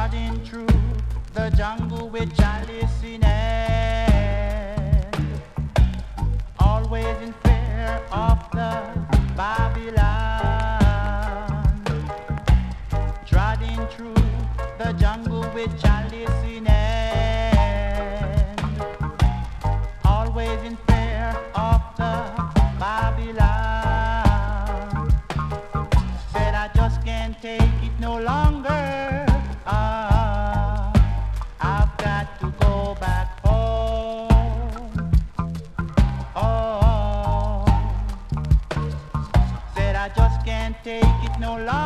trotting through the jungle with chalice in hand, always in fear of the Babylon. Trotting through the jungle with chalice in hand, always in fear of the Babylon. Said I just can't take it no longer. I've got to go back home. Oh, said I just can't take it no longer.